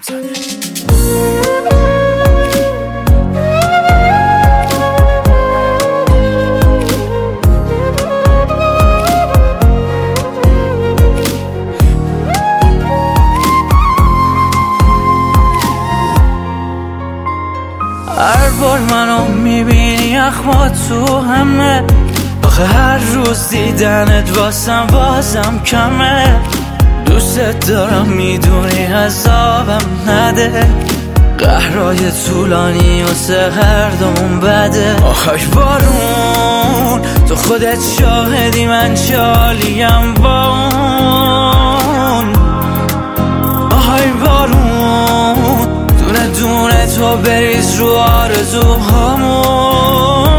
هر بار منو میبینی اخما تو همه، آخه هر روز دیدنت واسم بازم کمه. دوست دارم میدونی عذابم نده، قهرای طولانی واسه هر دومون بده. آخه بارون تو خودت شاهدی من چالیم با اون. آخه بارون دونه دونه تو بریز رو آرزوهامون.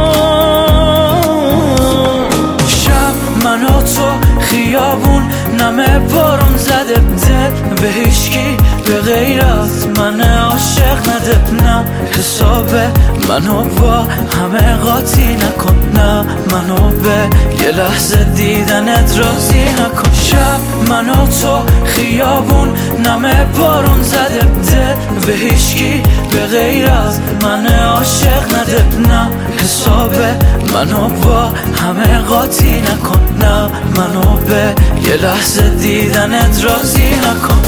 شب من و تو خیابون نمه بارون زده، دل به هیچکی به غیر از من عاشق نده. نه حسابه منو با همه قاطی نکن، نه منو به یه لحظه دیدنت راضی نکن. شب من و تو خیابون نمه بارون زده، دل به هیچکی به غیر از من عاشق نده. نه حسابه منو با همه قاطی نکن، نه منو به یه لحظه دیدنت راضی نکن.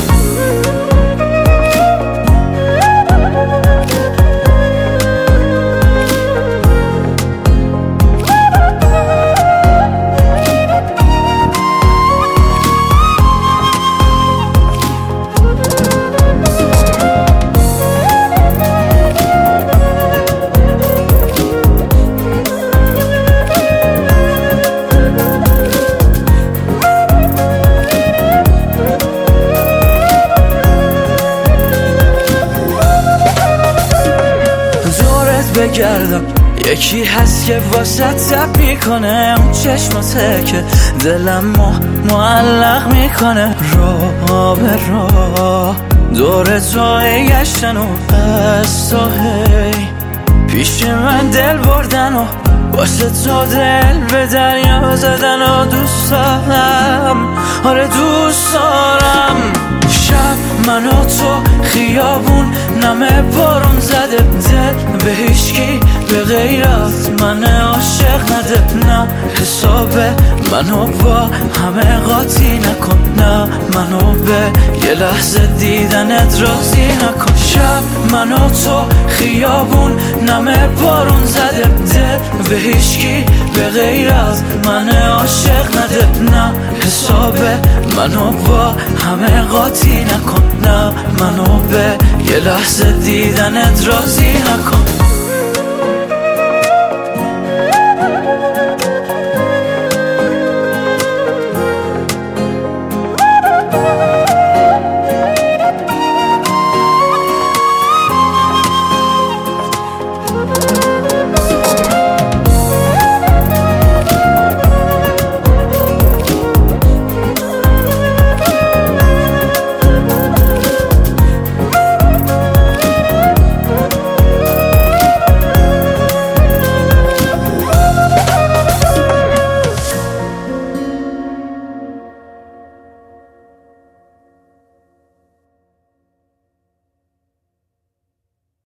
بگردم یکی هست که واسه تب میکنه، اون چشماته که دلم معلق میکنه. راه به راه دور تو گشتن و از تو هی پیش من دل بردن و واسه تو دل به دریا زدن و دوست دارم، آره دوست دارم. شب من و تو خیابون نمه بارون زده، دل به هیچکی به غیر از من عاشق نده. نه حسابه منو با همه قاطی نکن، نه منو به یه لحظه دیدنت راضی نکن. شب من و تو خیابون نمه بارون زده، دل به هیچکی به غیر از من عاشق نده. نه حسابه منو با همه قاطی نکن، نه منو به یه لحظه دیدنت راضی نکن.